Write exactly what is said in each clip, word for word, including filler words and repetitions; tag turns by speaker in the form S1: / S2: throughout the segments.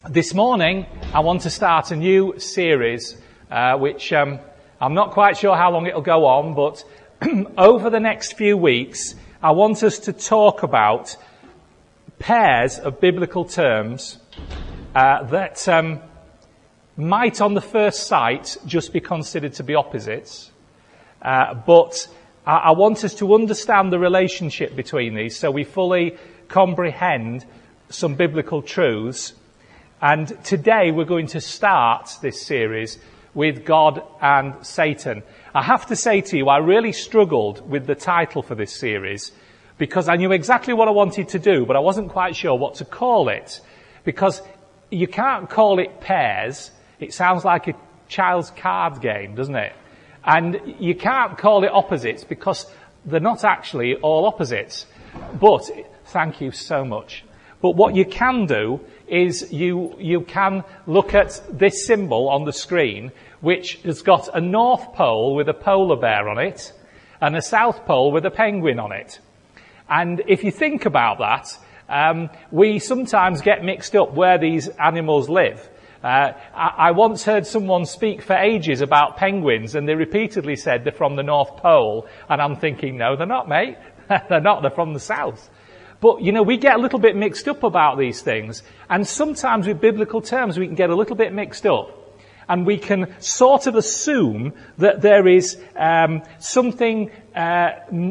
S1: This morning, I want to start a new series, uh, which um, I'm not quite sure how long it'll go on, but over the next few weeks, I want us to talk about pairs of biblical terms uh, that um, might, on the first sight, just be considered to be opposites. Uh, but I, I want us to understand the relationship between these so we fully comprehend some biblical truths. And today we're going to start this series with God and Satan. I have to say to you, I really struggled with the title for this series because I knew exactly what I wanted to do, but I wasn't quite sure what to call it. Because you can't call it pairs. It sounds like a child's card game, doesn't it? And you can't call it opposites because they're not actually all opposites. But, thank you so much. But what you can do is you you can look at this symbol on the screen, which has got a North Pole with a polar bear on it, and a South Pole with a penguin on it. And if you think about that, um, we sometimes get mixed up where these animals live. Uh, I, I once heard someone speak for ages about penguins, and they repeatedly said they're from the North Pole, and I'm thinking, no, they're not, mate. They're not, they're from the South. But, you know, we get a little bit mixed up about these things. And sometimes with biblical terms, we can get a little bit mixed up. And we can sort of assume that there is um, something uh,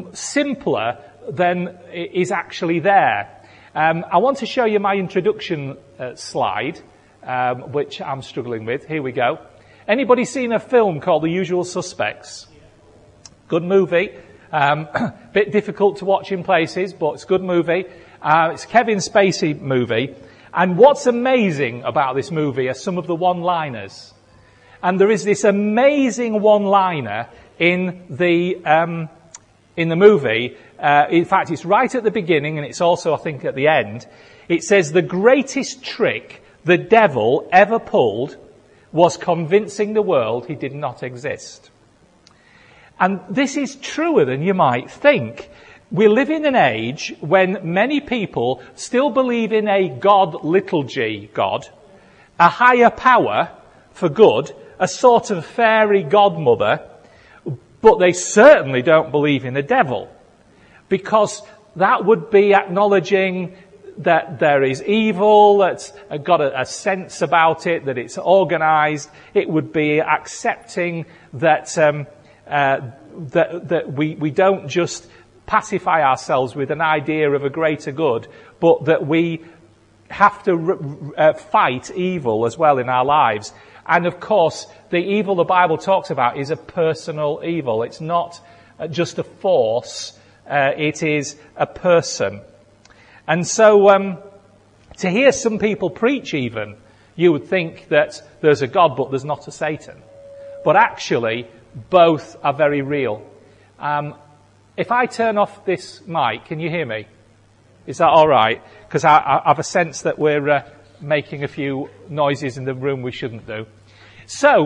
S1: simpler than is actually there. Um, I want to show you my introduction uh, slide, um, which I'm struggling with. Here we go. Anybody seen a film called The Usual Suspects? Good movie. Um, bit difficult to watch in places, but it's a good movie. Uh, it's a Kevin Spacey movie. And what's amazing about this movie are some of the one-liners. And there is this amazing one-liner in the, um, in the movie. Uh, in fact, it's right at the beginning and it's also, I think, at the end. It says, the greatest trick the devil ever pulled was convincing the world he did not exist. And this is truer than you might think. We live in an age when many people still believe in a God, little g, God, a higher power for good, a sort of fairy godmother, but they certainly don't believe in the devil, because that would be acknowledging that there is evil, that's got a, a sense about it, that it's organized. It would be accepting that um, Uh, that, that we, we don't just pacify ourselves with an idea of a greater good, but that we have to uh, fight evil as well in our lives. And of course, the evil the Bible talks about is a personal evil. It's not just a force, uh, it is a person. And so, um, to hear some people preach even, you would think that there's a God, but there's not a Satan. But actually, both are very real. Um, if I turn off this mic, can you hear me? Is that all right? Because I, I have a sense that we're uh, making a few noises in the room we shouldn't do. So,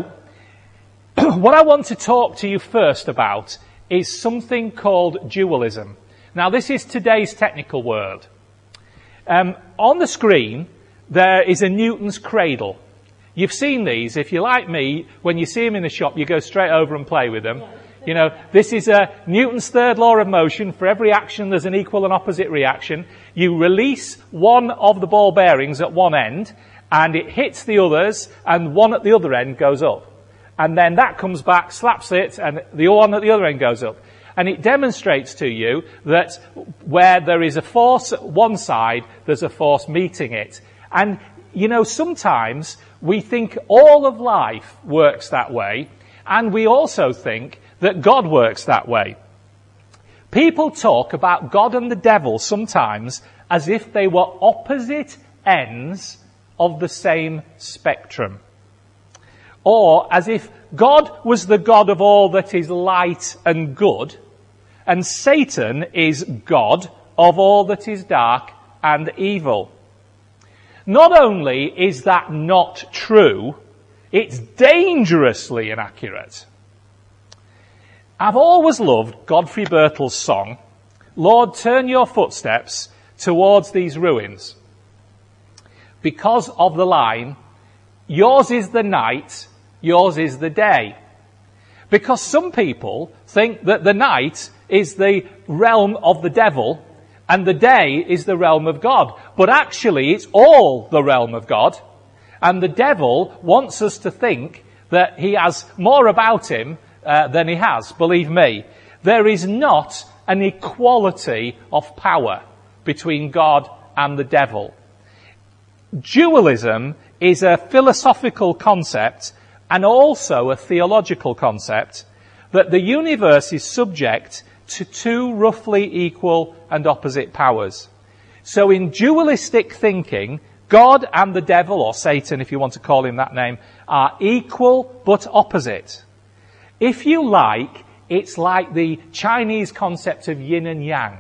S1: what I want to talk to you first about is something called dualism. Now, this is today's technical word. Um, on the screen, there is a Newton's cradle. You've seen these. If you're like me, when you see them in the shop, you go straight over and play with them. You know, this is a Newton's third law of motion. For every action, there's an equal and opposite reaction. You release one of the ball bearings at one end, and it hits the others, and one at the other end goes up. And then that comes back, slaps it, and the one at the other end goes up. And it demonstrates to you that where there is a force at one side, there's a force meeting it. And, you know, sometimes we think all of life works that way, and we also think that God works that way. People talk about God and the devil sometimes as if they were opposite ends of the same spectrum. Or as if God was the God of all that is light and good, and Satan is God of all that is dark and evil. Not only is that not true, it's dangerously inaccurate. I've always loved Godfrey Birtle's song, Lord, turn your footsteps towards these ruins. because of the line, yours is the night, yours is the day. Because some people think that the night is the realm of the devil and the day is the realm of God. But actually it's all the realm of God. And the devil wants us to think that he has more about him uh, than he has. Believe me, there is not an equality of power between God and the devil. Dualism is a philosophical concept and also a theological concept that the universe is subject to two roughly equal and opposite powers. So in dualistic thinking, God and the devil, or Satan if you want to call him that name, are equal but opposite. If you like, it's like the Chinese concept of yin and yang.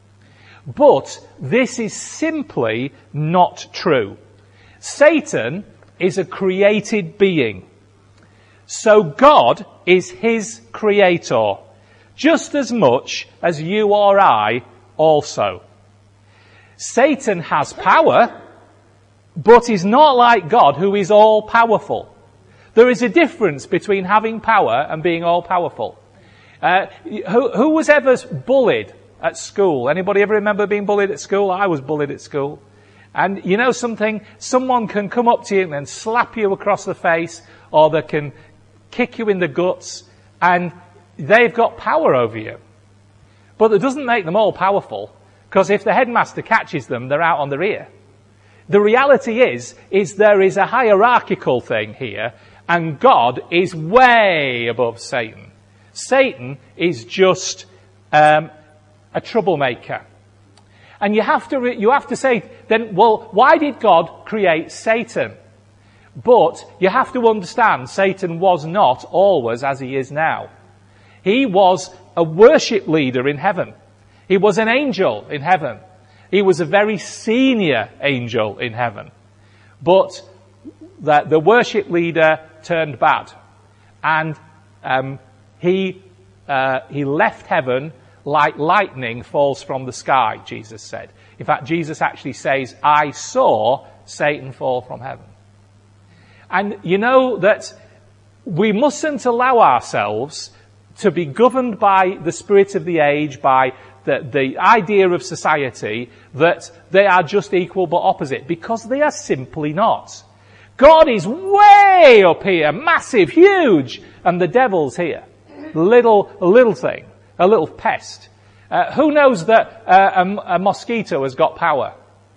S1: But this is simply not true. Satan is a created being. So God is his creator, just as much as you or I also. Satan has power, but is not like God, who is all-powerful. There is a difference between having power and being all-powerful. Uh, who, who was ever bullied at school? Anybody ever remember being bullied at school? I was bullied at school. And you know something? Someone can come up to you and then slap you across the face, or they can kick you in the guts, and they've got power over you. But it doesn't make them all powerful, because if the headmaster catches them, they're out on their ear. The reality is, is there is a hierarchical thing here, and God is way above Satan. Satan is just um, a troublemaker. And you have to re- you have to say, then, well, why did God create Satan? But you have to understand, Satan was not always as he is now. He was a worship leader in heaven. He was an angel in heaven. He was a very senior angel in heaven. But the, the worship leader turned bad. And um, he uh, he left heaven like lightning falls from the sky, Jesus said. In fact, Jesus actually says, I saw Satan fall from heaven. And you know that we mustn't allow ourselves to be governed by the spirit of the age, by the, the idea of society, that they are just equal but opposite, because they are simply not. God is way up here, massive, huge, and the devil's here. Little, a little thing, a little pest. Uh, who knows that uh, a, a mosquito has got power?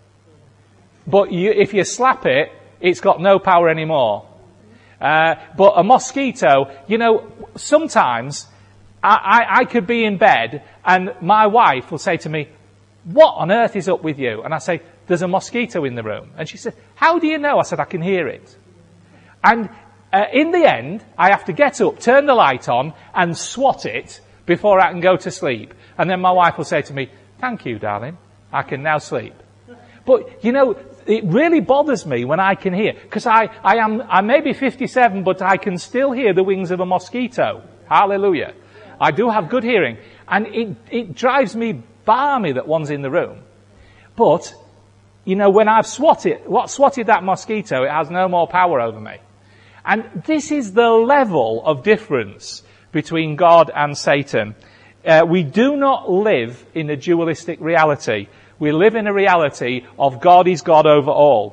S1: But you, if you slap it, it's got no power anymore. Uh, but a mosquito, you know, sometimes I, I, I could be in bed and my wife will say to me, what on earth is up with you? And I say, there's a mosquito in the room. And she said, how do you know? I said, I can hear it. And uh, in the end, I have to get up, turn the light on and swat it before I can go to sleep. And then my wife will say to me, thank you, darling. I can now sleep. But, you know, it really bothers me when I can hear, because I, I am, I may be fifty-seven, but I can still hear the wings of a mosquito. Hallelujah. I do have good hearing. And it, it drives me balmy that one's in the room. But, you know, when I've swatted, what swatted that mosquito, it has no more power over me. And this is the level of difference between God and Satan. Uh, we do not live in a dualistic reality. We live in a reality of God is God over all.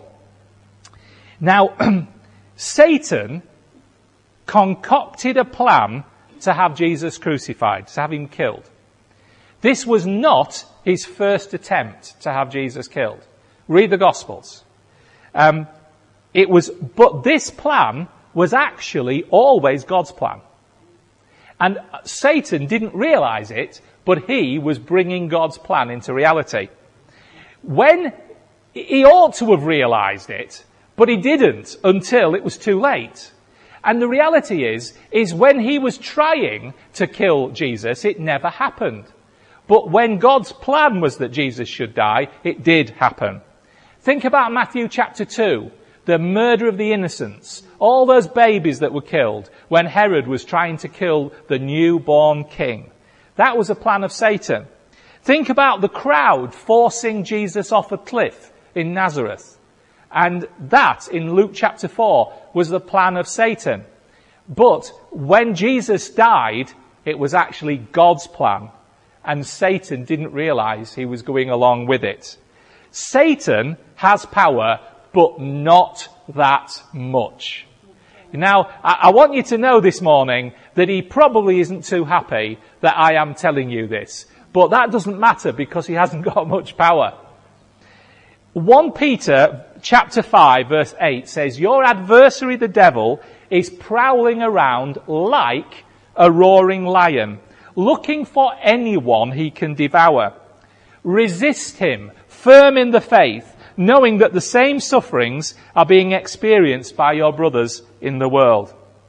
S1: Now, Satan concocted a plan to have Jesus crucified, to have him killed. This was not his first attempt to have Jesus killed. Read the Gospels. Um, it was, but this plan was actually always God's plan. And Satan didn't realize it, but he was bringing God's plan into reality. When he ought to have realized it, but he didn't until it was too late. And the reality is, is when he was trying to kill Jesus, it never happened. But when God's plan was that Jesus should die, it did happen. Think about Matthew chapter two, the murder of the innocents, all those babies that were killed when Herod was trying to kill the newborn king. That was a plan of Satan. Think about the crowd forcing Jesus off a cliff in Nazareth. And that, in Luke chapter four, was the plan of Satan. But when Jesus died, it was actually God's plan. And Satan didn't realize he was going along with it. Satan has power, but not that much. Now, I, I want you to know this morning that he probably isn't too happy that I am telling you this. But that doesn't matter because he hasn't got much power. First Peter chapter five verse eight says, your adversary the devil is prowling around like a roaring lion, looking for anyone he can devour. Resist him, firm in the faith, knowing that the same sufferings are being experienced by your brothers in the world.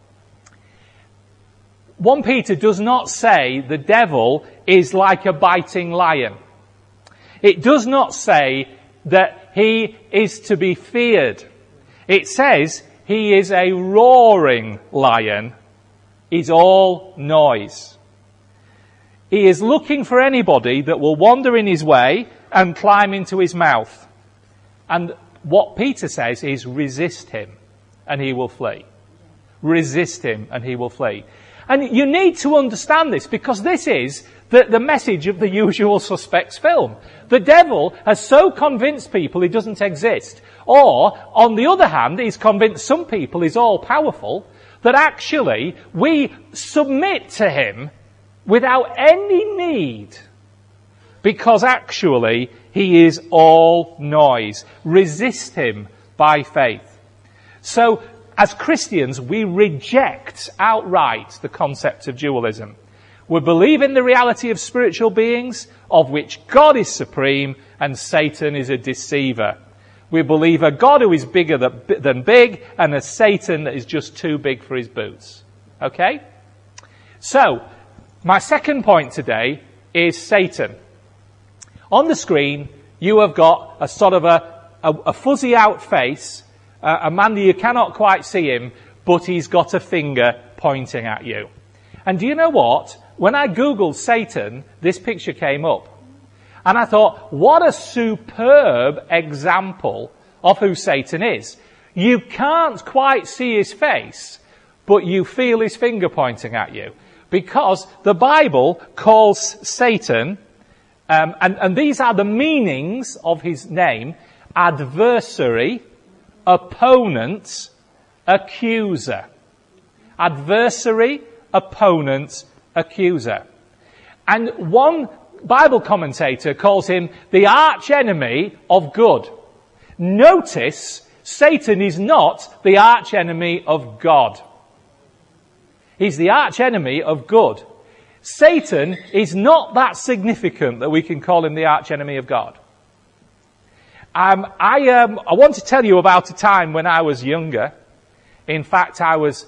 S1: First Peter does not say the devil is like a biting lion. It does not say that he is to be feared. It says he is a roaring lion. He's all noise. He is looking for anybody that will wander in his way and climb into his mouth. And what Peter says is resist him and he will flee. Resist him and he will flee. And you need to understand this because this is the, the message of the Usual Suspects film. The devil has so convinced people he doesn't exist. Or, on the other hand, he's convinced some people he's all powerful, that actually we submit to him without any need. Because actually he is all noise. Resist him by faith. So, as Christians, we reject outright the concept of dualism. We believe in the reality of spiritual beings, of which God is supreme and Satan is a deceiver. We believe a God who is bigger than big and a Satan that is just too big for his boots. Okay? So, my second point today is Satan. On the screen, you have got a sort of a, a, a fuzzy out face, uh, a man that you cannot quite see him, but he's got a finger pointing at you. And do you know what? When I Googled Satan, this picture came up. And I thought, what a superb example of who Satan is. You can't quite see his face, but you feel his finger pointing at you. Because the Bible calls Satan, um, and, and these are the meanings of his name, adversary, opponent, accuser. Adversary, opponent, accuser. And one Bible commentator calls him the arch enemy of good. Notice, Satan is not the arch enemy of God. He's the arch enemy of good. Satan is not that significant that we can call him the arch enemy of God. Um, I, um, I want to tell you about a time when I was younger. In fact, I was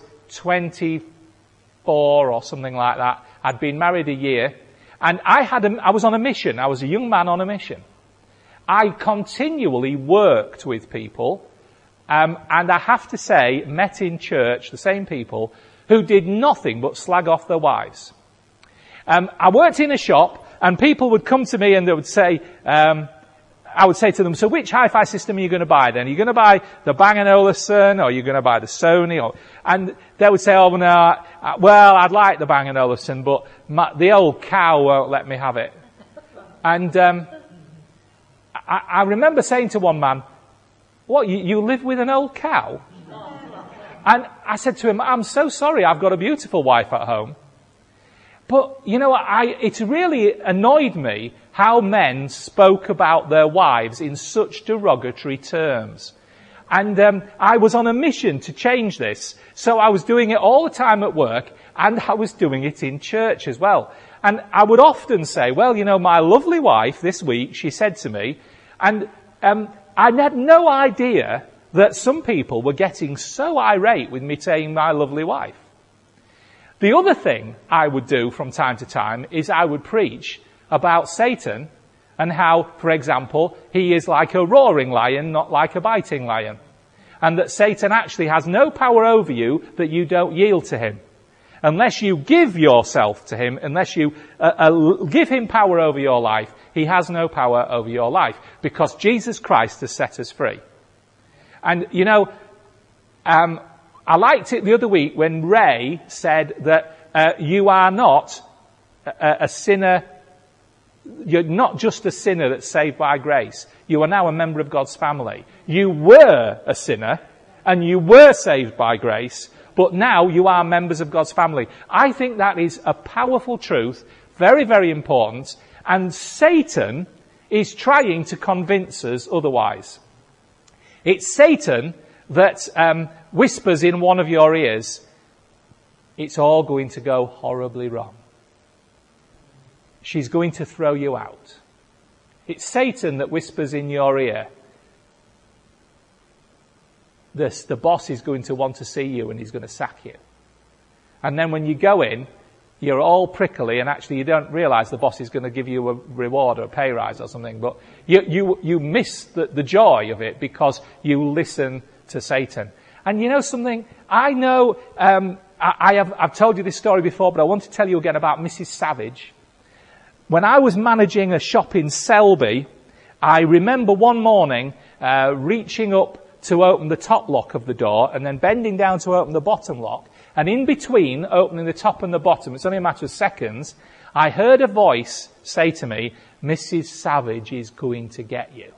S1: twenty-four or something like that. I'd been married a year. And I had a, I was on a mission. I was a young man on a mission. I continually worked with people, um, and I have to say, met in church the same people who did nothing but slag off their wives. Um, I worked in a shop, and people would come to me and they would say, um, I would say to them, so which hi-fi system are you going to buy then? Are you going to buy the Bang and Olufsen, or are you going to buy the Sony? Or, and they would say, oh no, uh, well, I'd like the Bang and Olufsen, but my, the old cow won't let me have it. And um, I, I remember saying to one man, what, you, you live with an old cow? And I said to him, I'm so sorry, I've got a beautiful wife at home. But, you know, I, it really annoyed me how men spoke about their wives in such derogatory terms. And um, I was on a mission to change this. So I was doing it all the time at work, and I was doing it in church as well. And I would often say, well, you know, my lovely wife this week, she said to me, and um, I had no idea that some people were getting so irate with me saying my lovely wife. The other thing I would do from time to time is I would preach about Satan and how, for example, he is like a roaring lion, not like a biting lion. And that Satan actually has no power over you that you don't yield to him. Unless you give yourself to him, unless you uh, uh, give him power over your life, he has no power over your life. Because Jesus Christ has set us free. And, you know, um, I liked it the other week when Ray said that uh, you are not a, a sinner. You're not just a sinner that's saved by grace. You are now a member of God's family. You were a sinner and you were saved by grace, but now you are members of God's family. I think that is a powerful truth, very, very important, and Satan is trying to convince us otherwise. It's Satan that um, whispers in one of your ears, it's all going to go horribly wrong. She's going to throw you out. It's Satan that whispers in your ear, this, the boss is going to want to see you and he's going to sack you. And then when you go in, you're all prickly and actually you don't realise the boss is going to give you a reward or a pay rise or something. But you, you, you miss the, the joy of it because you listen to Satan. And you know something? I know, um, I, I have, I've told you this story before, but I want to tell you again about Missus Savage. When I was managing a shop in Selby, I remember one morning uh, reaching up to open the top lock of the door and then bending down to open the bottom lock. And in between opening the top and the bottom, it's only a matter of seconds, I heard a voice say to me, Missus Savage is going to get you.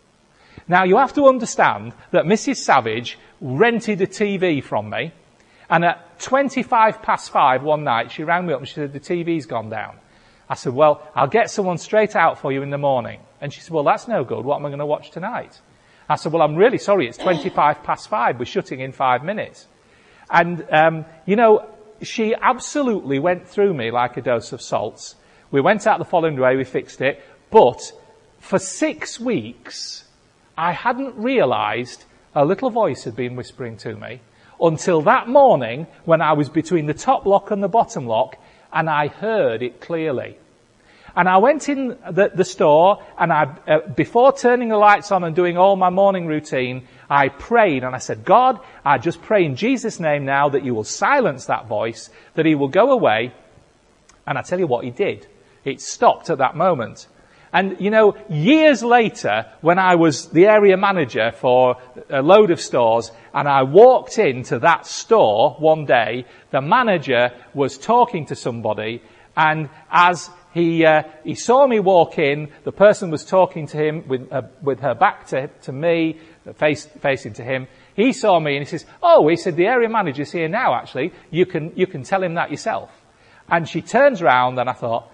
S1: Now you have to understand that Missus Savage rented a T V from me, and at twenty-five past five one night she rang me up and she said, the T V's gone down. I said, well, I'll get someone straight out for you in the morning. And she said, well, that's no good. What am I going to watch tonight? I said, well, I'm really sorry. It's twenty-five past five. We're shutting in five minutes. And, um, you know, she absolutely went through me like a dose of salts. We went out the following day. We fixed it. But for six weeks, I hadn't realised a little voice had been whispering to me until that morning when I was between the top lock and the bottom lock, and I heard it clearly. And I went in the, the store, and I, uh, before turning the lights on and doing all my morning routine, I prayed and I said, God, I just pray in Jesus' name now that you will silence that voice, that he will go away. And I tell you what, he did. It stopped at that moment. And, you know, years later, when I was the area manager for a load of stores, and I walked into that store one day, the manager was talking to somebody, and as he uh, he saw me walk in, the person was talking to him with uh, with her back to to me, face facing to him. He saw me and he says, "Oh," he said, "the area manager's here now. Actually, you can you can tell him that yourself." And she turns round, and I thought,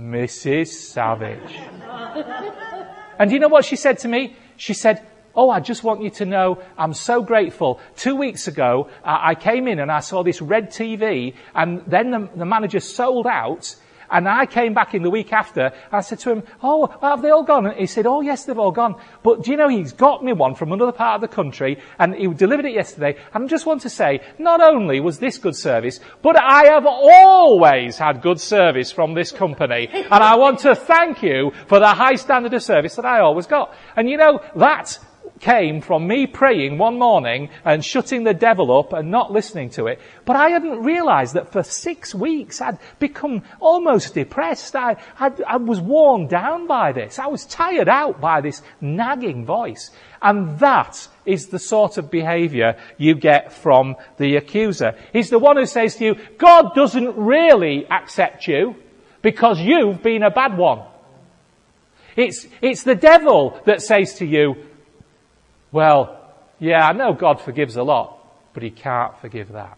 S1: Missus Savage. And you know what she said to me? She said, "Oh, I just want you to know I'm so grateful. Two weeks ago, uh, I came in and I saw this red T V, and then the, the manager sold out. And I came back in the week after, and I said to him, oh, have they all gone? And he said, oh, yes, they've all gone. But do you know, he's got me one from another part of the country, and he delivered it yesterday. And I just want to say, not only was this good service, but I have always had good service from this company. And I want to thank you for the high standard of service that I always got. And you know, that came from me praying one morning and shutting the devil up and not listening to it. But I hadn't realised that for six weeks I'd become almost depressed. I, I, I was worn down by this. I was tired out by this nagging voice. And that is the sort of behaviour you get from the accuser. He's the one who says to you, God doesn't really accept you because you've been a bad one. It's, it's the devil that says to you, well, yeah, I know God forgives a lot, but he can't forgive that.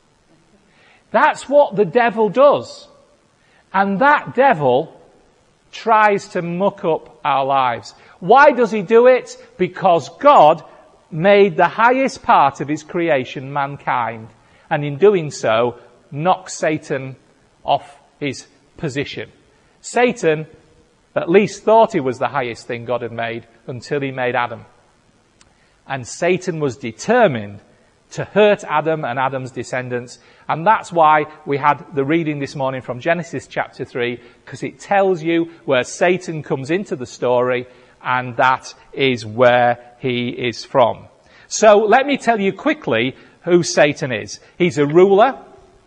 S1: That's what the devil does. And that devil tries to muck up our lives. Why does he do it? Because God made the highest part of his creation, mankind, and in doing so, knocks Satan off his position. Satan at least thought he was the highest thing God had made until he made Adam. And Satan was determined to hurt Adam and Adam's descendants. And that's why we had the reading this morning from Genesis chapter three, because it tells you where Satan comes into the story, and that is where he is from. So let me tell you quickly who Satan is. He's a ruler.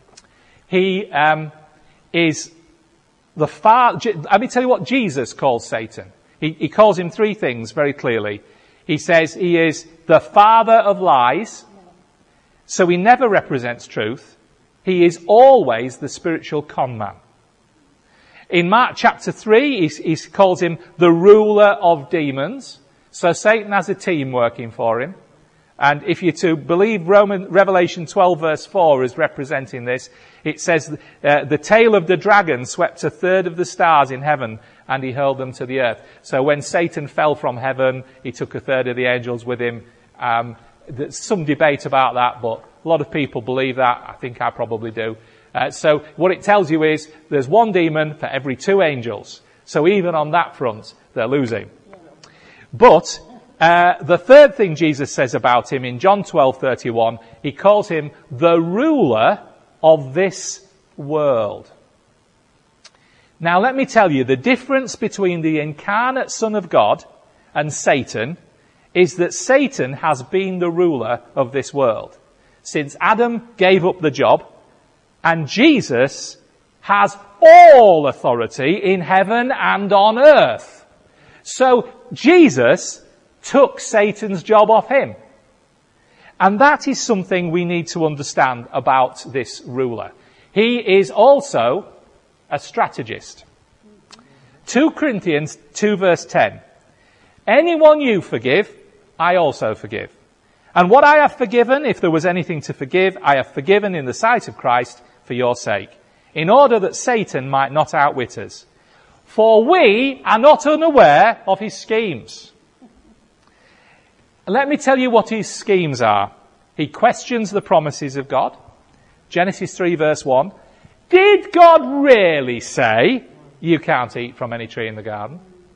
S1: He um, is the far. Let me tell you what Jesus calls Satan. He, he calls him three things very clearly. He says he is the father of lies, so he never represents truth. He is always the spiritual con man. In Mark chapter three, he, he calls him the ruler of demons. So Satan has a team working for him. And if you're to believe Roman, Revelation twelve verse four is representing this, it says, uh, the tail of the dragon swept a third of the stars in heaven and he hurled them to the earth. So when Satan fell from heaven, he took a third of the angels with him. Um, there's some debate about that, but a lot of people believe that. I think I probably do. Uh, so what it tells you is there's one demon for every two angels. So even on that front, they're losing. But uh, the third thing Jesus says about him in John twelve thirty-one, he calls him the ruler of this world. Now let me tell you, the difference between the incarnate Son of God and Satan is that Satan has been the ruler of this world since Adam gave up the job. And Jesus has all authority in heaven and on earth. So Jesus took Satan's job off him. And that is something we need to understand about this ruler. He is also a strategist. Second Corinthians two verse ten. Anyone you forgive, I also forgive. And what I have forgiven, if there was anything to forgive, I have forgiven in the sight of Christ for your sake, in order that Satan might not outwit us. For we are not unaware of his schemes. Let me tell you what his schemes are. He questions the promises of God. Genesis three verse one. Did God really say you can't eat from any tree in the garden?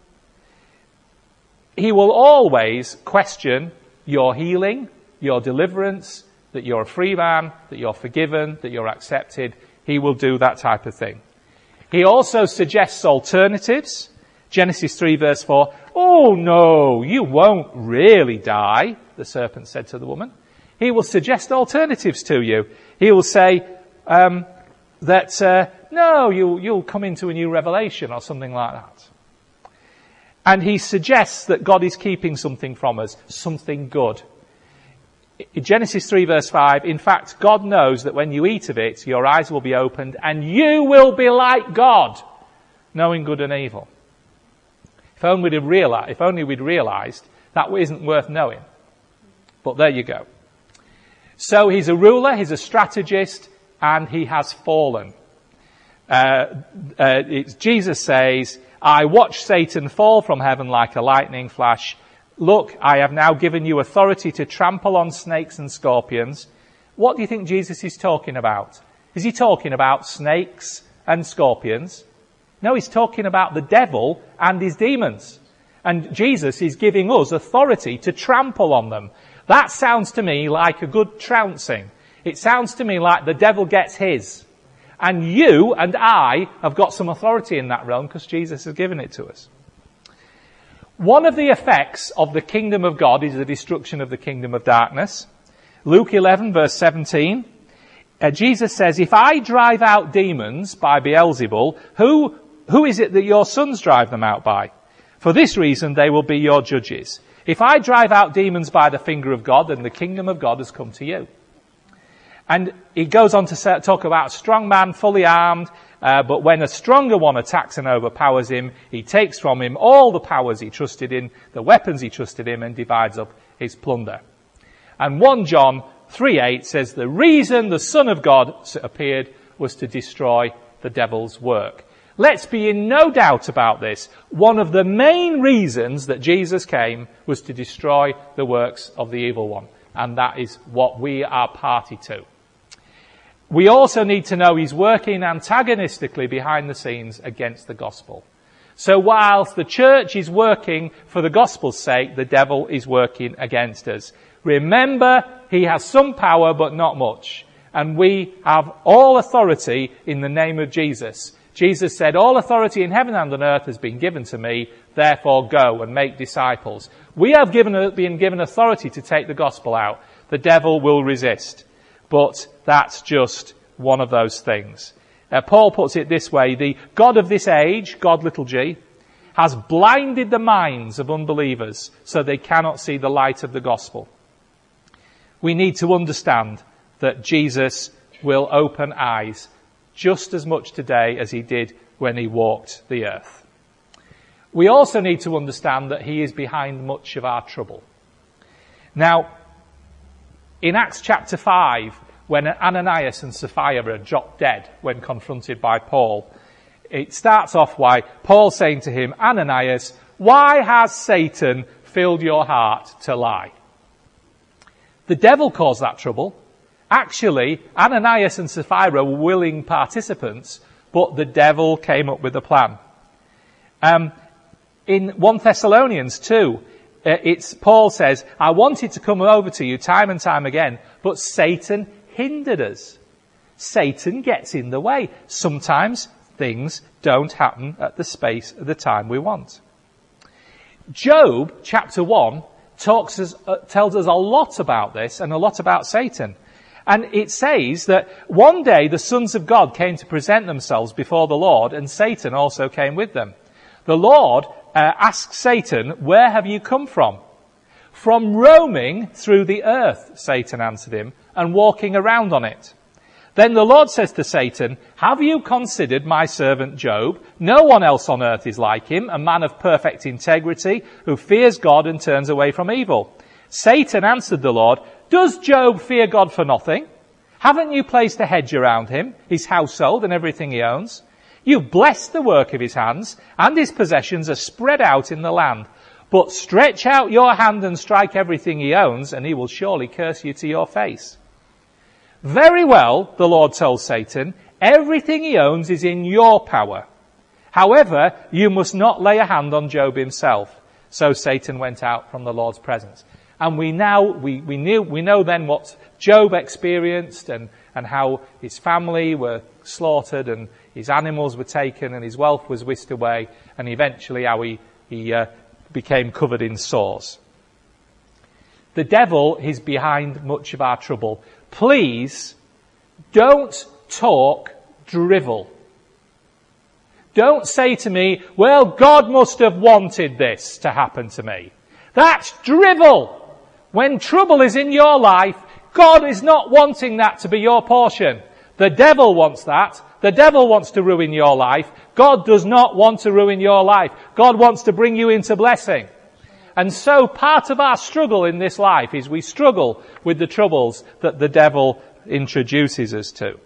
S1: He will always question your healing, your deliverance, that you're a free man, that you're forgiven, that you're accepted. He will do that type of thing. He also suggests alternatives. Genesis three verse four. Oh no, you won't really die, the serpent said to the woman. He will suggest alternatives to you. He will say um, that, uh, no, you, you'll come into a new revelation or something like that. And he suggests that God is keeping something from us, something good. In Genesis three verse five, in fact, God knows that when you eat of it, your eyes will be opened and you will be like God, knowing good and evil. If only we'd have realized, if only we'd realized that isn't worth knowing. But there you go. So he's a ruler, he's a strategist, and he has fallen. Uh, uh, it's, Jesus says, I watched Satan fall from heaven like a lightning flash. Look, I have now given you authority to trample on snakes and scorpions. What do you think Jesus is talking about? Is he talking about snakes and scorpions? No, he's talking about the devil and his demons. And Jesus is giving us authority to trample on them. That sounds to me like a good trouncing. It sounds to me like the devil gets his. And you and I have got some authority in that realm because Jesus has given it to us. One of the effects of the kingdom of God is the destruction of the kingdom of darkness. Luke eleven verse seventeen. Uh, Jesus says, if I drive out demons by Beelzebul, who, who is it that your sons drive them out by? For this reason they will be your judges. If I drive out demons by the finger of God, then the kingdom of God has come to you. And he goes on to say, talk about a strong man fully armed, uh, but when a stronger one attacks and overpowers him, he takes from him all the powers he trusted in, the weapons he trusted in, and divides up his plunder. And First John three eight says the reason the Son of God appeared was to destroy the devil's work. Let's be in no doubt about this. One of the main reasons that Jesus came was to destroy the works of the evil one. And that is what we are party to. We also need to know he's working antagonistically behind the scenes against the gospel. So whilst the church is working for the gospel's sake, the devil is working against us. Remember, he has some power, but not much. And we have all authority in the name of Jesus. Jesus said, all authority in heaven and on earth has been given to me, therefore go and make disciples. We have given, been given authority to take the gospel out. The devil will resist. But that's just one of those things. Uh, Paul puts it this way, the God of this age, God little g, has blinded the minds of unbelievers so they cannot see the light of the gospel. We need to understand that Jesus will open eyes just as much today as he did when he walked the earth. We also need to understand that he is behind much of our trouble. Now, in Acts chapter five, when Ananias and Sapphira are dropped dead when confronted by Paul, it starts off by Paul saying to him, Ananias, why has Satan filled your heart to lie? The devil caused that trouble. Actually, Ananias and Sapphira were willing participants, but the devil came up with a plan. Um, in First Thessalonians two, uh, it's Paul says, I wanted to come over to you time and time again, but Satan hindered us. Satan gets in the way. Sometimes things don't happen at the space of the time we want. Job chapter one talks us, uh, tells us a lot about this and a lot about Satan. And it says that one day the sons of God came to present themselves before the Lord, and Satan also came with them. The Lord uh, asked Satan, where have you come from? From roaming through the earth, Satan answered him, and walking around on it. Then the Lord says to Satan, have you considered my servant Job? No one else on earth is like him, a man of perfect integrity, who fears God and turns away from evil. Satan answered the Lord, does Job fear God for nothing? Haven't you placed a hedge around him, his household and everything he owns? You bless the work of his hands, and his possessions are spread out in the land. But stretch out your hand and strike everything he owns, and he will surely curse you to your face. Very well, the Lord told Satan, everything he owns is in your power. However, you must not lay a hand on Job himself. So Satan went out from the Lord's presence. And we now, we, we knew, we know then what Job experienced and, and how his family were slaughtered and his animals were taken and his wealth was whisked away, and eventually how he, he uh, became covered in sores. The devil is behind much of our trouble. Please don't talk drivel. Don't say to me, well, God must have wanted this to happen to me. That's drivel. When trouble is in your life, God is not wanting that to be your portion. The devil wants that. The devil wants to ruin your life. God does not want to ruin your life. God wants to bring you into blessing. And so part of our struggle in this life is we struggle with the troubles that the devil introduces us to.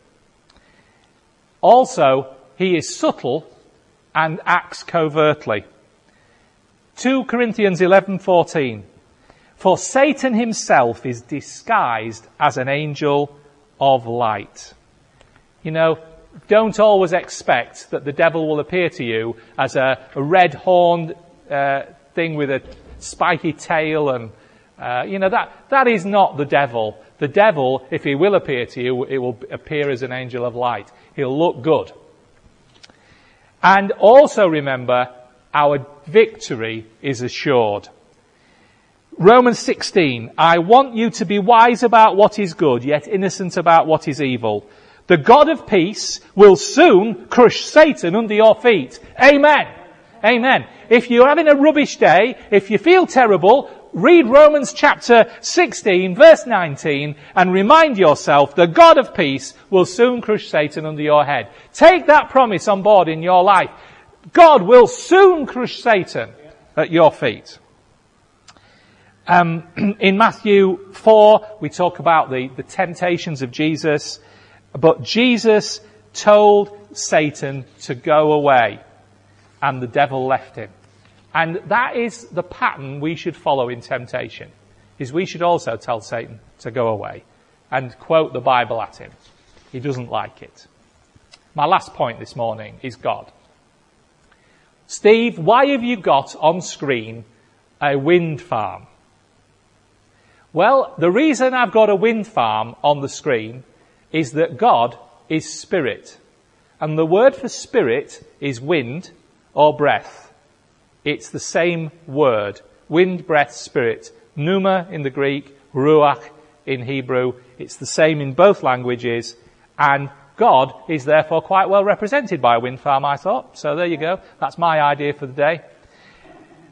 S1: Also, he is subtle and acts covertly. Second Corinthians eleven fourteen. For Satan himself is disguised as an angel of light. You know, don't always expect that the devil will appear to you as a, a red-horned uh, thing with a spiky tail and, uh, you know, that, that is not the devil. The devil, if he will appear to you, it will appear as an angel of light. He'll look good. And also remember, our victory is assured. Romans sixteen, I want you to be wise about what is good, yet innocent about what is evil. The God of peace will soon crush Satan under your feet. Amen. Amen. If you're having a rubbish day, if you feel terrible, read Romans chapter sixteen, verse nineteen, and remind yourself the God of peace will soon crush Satan under your head. Take that promise on board in your life. God will soon crush Satan at your feet. Um, in Matthew four, we talk about the, the temptations of Jesus, but Jesus told Satan to go away, and the devil left him. And that is the pattern we should follow in temptation, is we should also tell Satan to go away and quote the Bible at him. He doesn't like it. My last point this morning is God. Steve, why have you got on screen a wind farm? Well, the reason I've got a wind farm on the screen is that God is spirit. And the word for spirit is wind or breath. It's the same word. Wind, breath, spirit. Pneuma in the Greek, ruach in Hebrew. It's the same in both languages. And God is therefore quite well represented by a wind farm, I thought. So there you go. That's my idea for the day.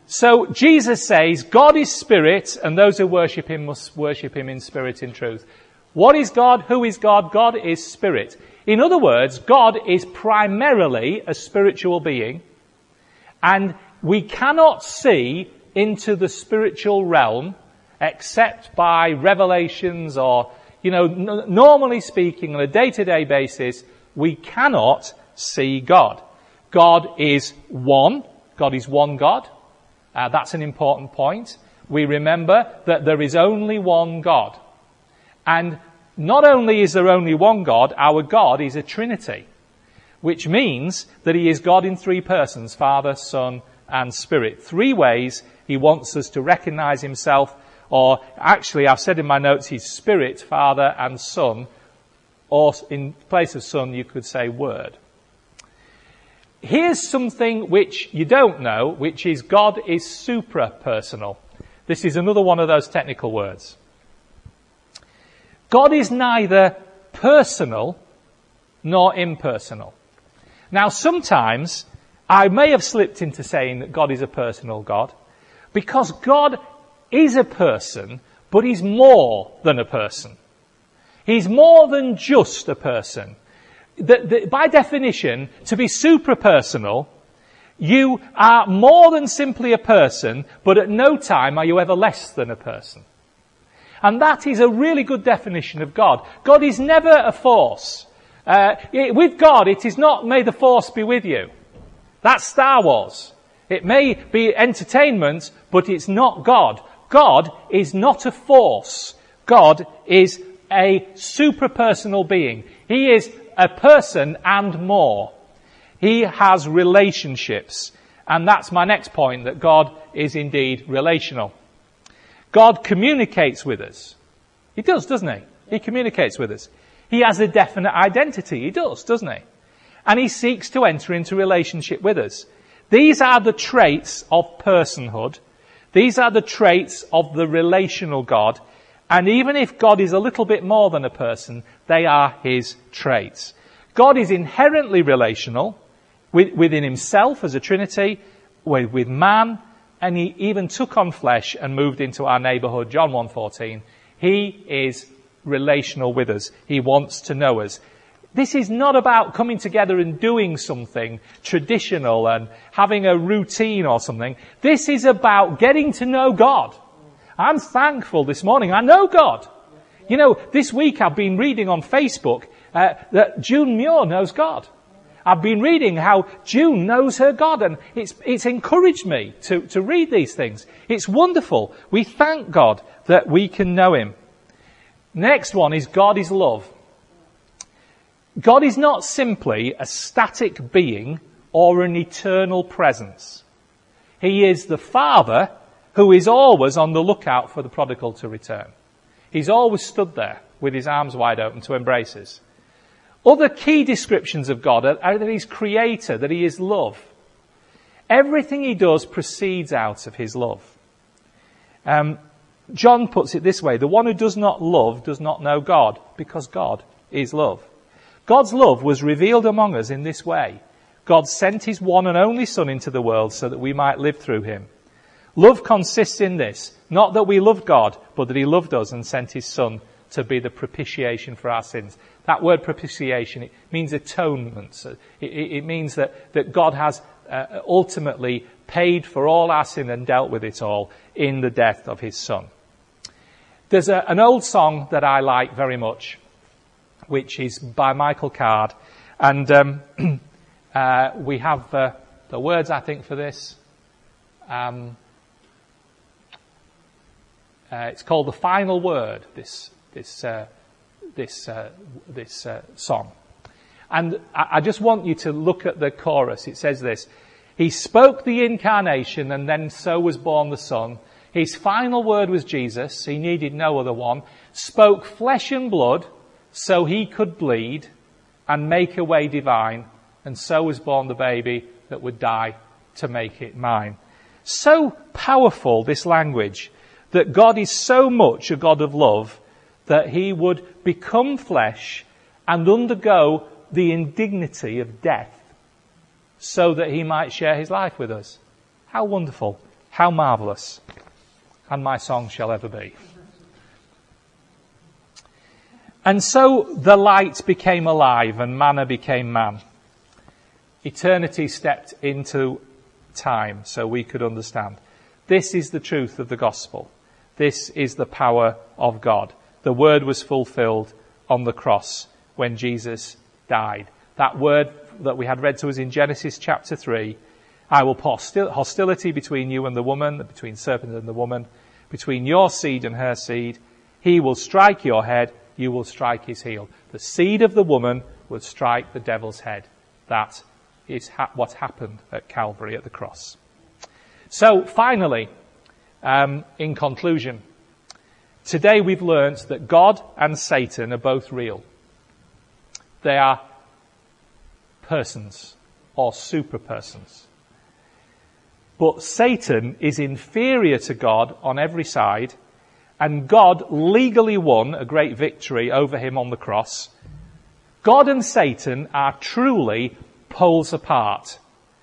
S1: So Jesus says, God is spirit, and those who worship him must worship him in spirit and truth. What is God? Who is God? God is spirit. In other words, God is primarily a spiritual being, and we cannot see into the spiritual realm except by revelations or, you know, n- normally speaking, on a day-to-day basis, we cannot see God. God is one. God is one God. Uh, that's an important point. We remember that there is only one God. And not only is there only one God, our God is a Trinity, which means that he is God in three persons, Father, Son, and Spirit. Three ways he wants us to recognize himself, or actually I've said in my notes he's Spirit, Father, and Son, or in place of Son you could say Word. Here's something which you don't know, which is God is supra-personal. This is another one of those technical words. God is neither personal nor impersonal. Now, sometimes I may have slipped into saying that God is a personal God, because God is a person, but he's more than a person. He's more than just a person. The, the, by definition, to be supra-personal, you are more than simply a person, but at no time are you ever less than a person. And that is a really good definition of God. God is never a force. Uh, it, with God, it is not may the force be with you. That's Star Wars. It may be entertainment, but it's not God. God is not a force. God is a suprapersonal being. He is a person and more. He has relationships. And that's my next point, that God is indeed relational. God communicates with us. He does, doesn't he? He communicates with us. He has a definite identity. He does, doesn't he? And he seeks to enter into relationship with us. These are the traits of personhood. These are the traits of the relational God. And even if God is a little bit more than a person, they are his traits. God is inherently relational with, within himself as a Trinity, with, with man, and he even took on flesh and moved into our neighbourhood, John one fourteen. He is relational with us. He wants to know us. This is not about coming together and doing something traditional and having a routine or something. This is about getting to know God. I'm thankful this morning. I know God. You know, this week I've been reading on Facebook uh, that June Muir knows God. I've been reading how June knows her God, and it's it's encouraged me to, to read these things. It's wonderful. We thank God that we can know him. Next one is God is love. God is not simply a static being or an eternal presence. He is the Father who is always on the lookout for the prodigal to return. He's always stood there with his arms wide open to embrace us. Other key descriptions of God are, are that he's creator, that he is love. Everything he does proceeds out of his love. Um, John puts it this way: the one who does not love does not know God, because God is love. God's love was revealed among us in this way. God sent his one and only Son into the world so that we might live through him. Love consists in this, not that we loved God, but that he loved us and sent his Son to be the propitiation for our sins. That word propitiation, it means atonement. It, it, it means that, that God has uh, ultimately paid for all our sin and dealt with it all in the death of his Son. There's a, an old song that I like very much, which is by Michael Card. And um, uh, we have uh, the words, I think, for this. Um, uh, it's called The Final Word, this this uh, this uh, this uh, song. And I, I just want you to look at the chorus. It says this: he spoke the incarnation, and then so was born the Son. His final word was Jesus. He needed no other one. Spoke flesh and blood, so he could bleed and make a way divine, and so was born the baby that would die to make it mine. So powerful, this language, that God is so much a God of love that he would become flesh and undergo the indignity of death so that he might share his life with us. How wonderful. How marvellous, and my song shall ever be. And so the light became alive and manna became man. Eternity stepped into time so we could understand. This is the truth of the gospel. This is the power of God. The word was fulfilled on the cross when Jesus died. That word that we had read to us in Genesis chapter three, I will put hostility between you and the woman, between serpent and the woman, between your seed and her seed. He will strike your head, you will strike his heel. The seed of the woman would strike the devil's head. That is ha- what happened at Calvary at the cross. So finally, um, in conclusion, today we've learnt that God and Satan are both real. They are persons or super persons. But Satan is inferior to God on every side, and God legally won a great victory over him on the cross. God and Satan are truly poles apart.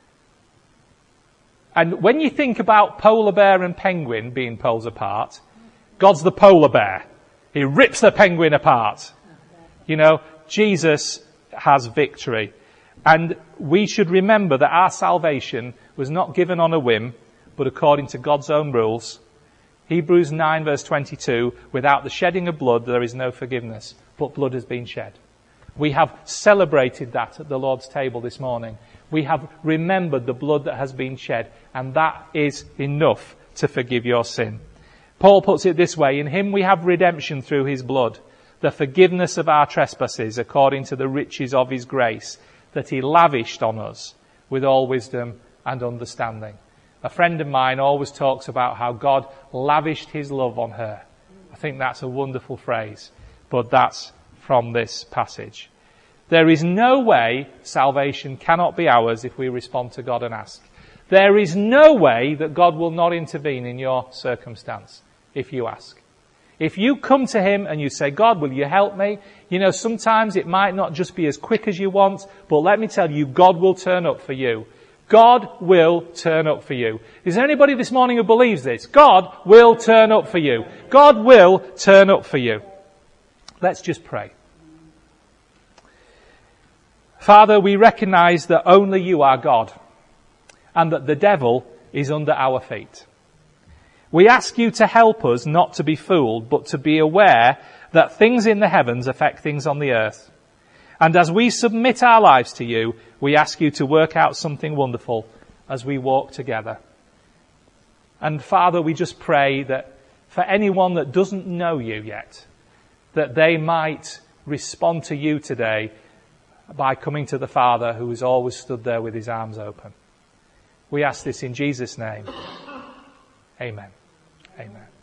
S1: And when you think about polar bear and penguin being poles apart, God's the polar bear. He rips the penguin apart. You know, Jesus has victory. And we should remember that our salvation was not given on a whim, but according to God's own rules. Hebrews nine verse twenty-two, without the shedding of blood there is no forgiveness, but blood has been shed. We have celebrated that at the Lord's table this morning. We have remembered the blood that has been shed, and that is enough to forgive your sin. Paul puts it this way, in him we have redemption through his blood, the forgiveness of our trespasses according to the riches of his grace that he lavished on us with all wisdom and understanding. A friend of mine always talks about how God lavished his love on her. I think that's a wonderful phrase, but that's from this passage. There is no way salvation cannot be ours if we respond to God and ask. There is no way that God will not intervene in your circumstance if you ask. If you come to him and you say, God, will you help me? You know, sometimes it might not just be as quick as you want, but let me tell you, God will turn up for you. God will turn up for you. Is there anybody this morning who believes this? God will turn up for you. God will turn up for you. Let's just pray. Father, we recognize that only you are God and that the devil is under our feet. We ask you to help us not to be fooled, but to be aware that things in the heavens affect things on the earth. And as we submit our lives to you, we ask you to work out something wonderful as we walk together. And Father, we just pray that for anyone that doesn't know you yet, that they might respond to you today by coming to the Father who has always stood there with his arms open. We ask this in Jesus' name. Amen. Amen.